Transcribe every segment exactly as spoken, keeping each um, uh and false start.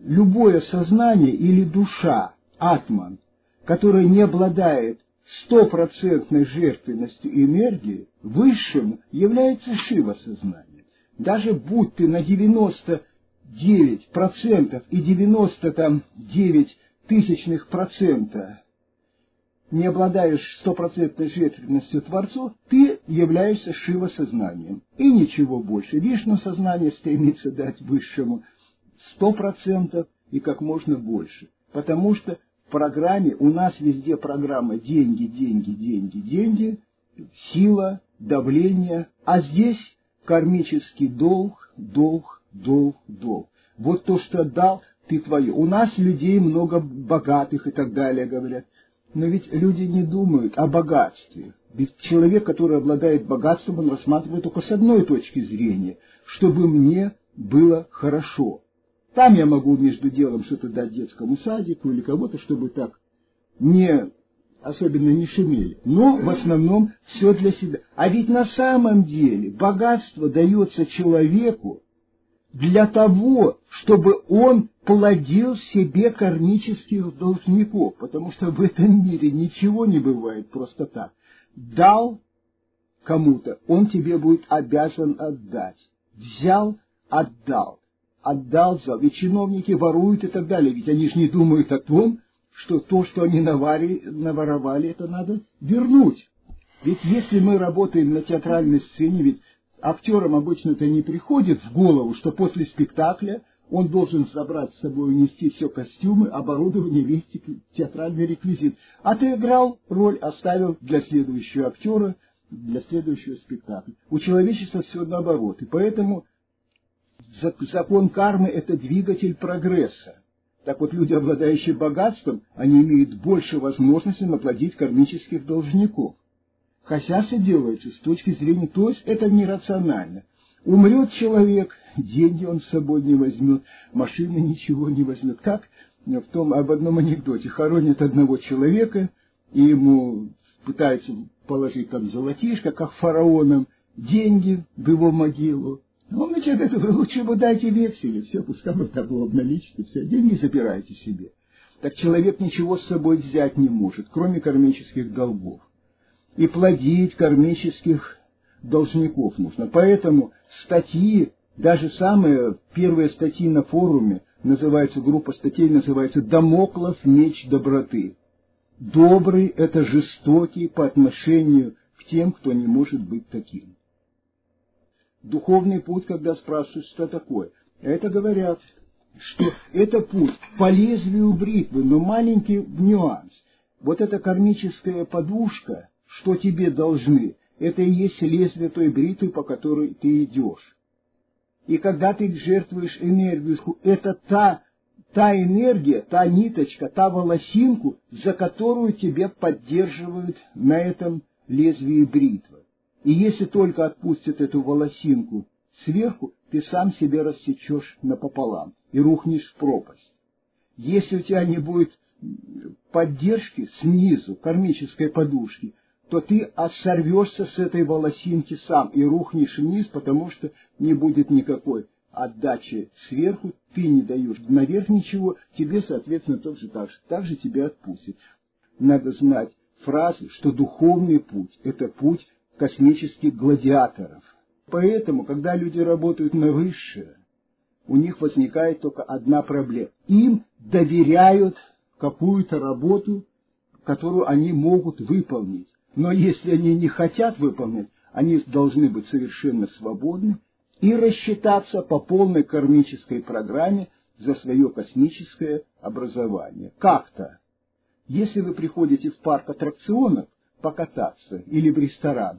любое сознание или душа, атман, которая не обладает стопроцентной жертвенностью энергии, высшим является шива-сознание. Даже будь ты на девяносто девять процентов и девяносто девять тысячных процента не обладаешь стопроцентной жертвенностью Творцу, ты являешься шива-сознанием. И ничего больше. Вишну-сознание стремится дать высшему сто процентов и как можно больше. Потому что в программе, у нас везде программа деньги, деньги, деньги, деньги, сила, давление, а здесь кармический долг, долг, долг, долг. Вот то, что дал, ты твое. У нас людей много богатых и так далее, говорят. Но ведь люди не думают о богатстве. Ведь человек, который обладает богатством, он рассматривает только с одной точки зрения, чтобы мне было хорошо. Там я могу между делом что-то дать детскому садику или кого-то, чтобы так не, особенно не шумели. Но в основном все для себя. А ведь на самом деле богатство дается человеку для того, чтобы он плодил себе кармических должников, потому что в этом мире ничего не бывает просто так. Дал кому-то, он тебе будет обязан отдать. Взял, отдал. Отдал, взял. И чиновники воруют и так далее. Ведь они же не думают о том, что то, что они наварили, наворовали, это надо вернуть. Ведь если мы работаем на театральной сцене, ведь актерам обычно это не приходит в голову, что после спектакля он должен забрать с собой, унести все костюмы, оборудование, весь театральный реквизит. А ты играл роль, оставил для следующего актера, для следующего спектакля. У человечества все наоборот. И поэтому закон кармы – это двигатель прогресса. Так вот, люди, обладающие богатством, они имеют больше возможности наплодить кармических должников. Хотя все делается с точки зрения, то есть это нерационально. Умрет человек, деньги он с собой не возьмет, машины ничего не возьмет. Как в том, об одном анекдоте. Хоронят одного человека, и ему пытаются положить там золотишко, как фараонам, деньги в его могилу. Он начинает говорить, вы лучше бы дайте вексели, все, пускай бы так было обналичить, все, деньги забирайте себе. Так человек ничего с собой взять не может, кроме кармических долгов. И плодить кармических должников нужно. Поэтому статьи, даже самые первые статьи на форуме, называется, группа статей называется «Дамоклов меч доброты». Добрый – это жестокий по отношению к тем, кто не может быть таким. Духовный путь, когда спрашивают, что такое, это говорят, что это путь по лезвию бритвы, но маленький нюанс. Вот эта кармическая подушка, что тебе должны, это и есть лезвие той бритвы, по которой ты идешь. И когда ты жертвуешь энергию, это та, та энергия, та ниточка, та волосинку, за которую тебя поддерживают на этом лезвии бритвы. И если только отпустят эту волосинку сверху, ты сам себя рассечешь напополам и рухнешь в пропасть. Если у тебя не будет поддержки снизу, кармической подушки, то ты сорвешься с этой волосинки сам и рухнешь вниз, потому что не будет никакой отдачи сверху, ты не даешь наверх ничего, тебе, соответственно, тоже так же, так же тебя отпустит. Надо знать фразы, что духовный путь – это путь космических гладиаторов. Поэтому, когда люди работают на высшее, у них возникает только одна проблема. Им доверяют какую-то работу, которую они могут выполнить. Но если они не хотят выполнять, они должны быть совершенно свободны и рассчитаться по полной кармической программе за свое космическое образование. Как-то. Если вы приходите в парк аттракционов покататься или в ресторан,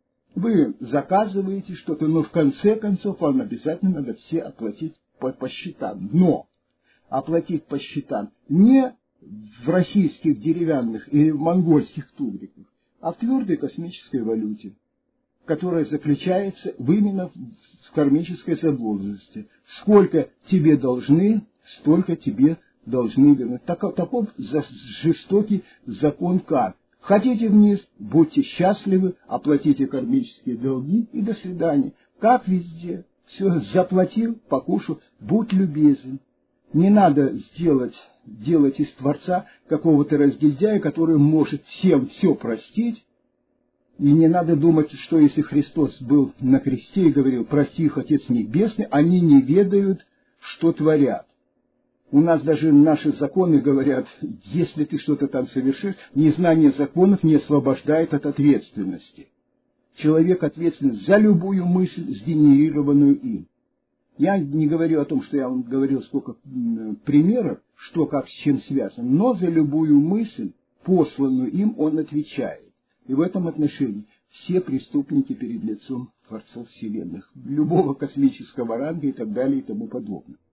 вы заказываете что-то, но в конце концов вам обязательно надо все оплатить по, по счетам. Но оплатить по счетам не в российских деревянных или в монгольских тугриках, а в твердой космической валюте, которая заключается именно в кармической задолженности. Сколько тебе должны, столько тебе должны вернуть. Так, таков жестокий закон кармы. Хотите вниз, будьте счастливы, оплатите кармические долги и до свидания. Как везде. Все, заплатил, покушал, будь любезен. Не надо сделать, делать из Творца какого-то разгильдяя, который может всем все простить. И не надо думать, что если Христос был на кресте и говорил: «Прости их, Отец Небесный», они не ведают, что творят. У нас даже наши законы говорят: если ты что-то там совершишь, незнание законов не освобождает от ответственности. Человек ответственен за любую мысль, сгенерированную им. Я не говорю о том, что я вам говорил сколько примеров, что как с чем связано, но за любую мысль, посланную им, он отвечает. И в этом отношении все преступники перед лицом Творцов Вселенных, любого космического ранга и так далее и тому подобное.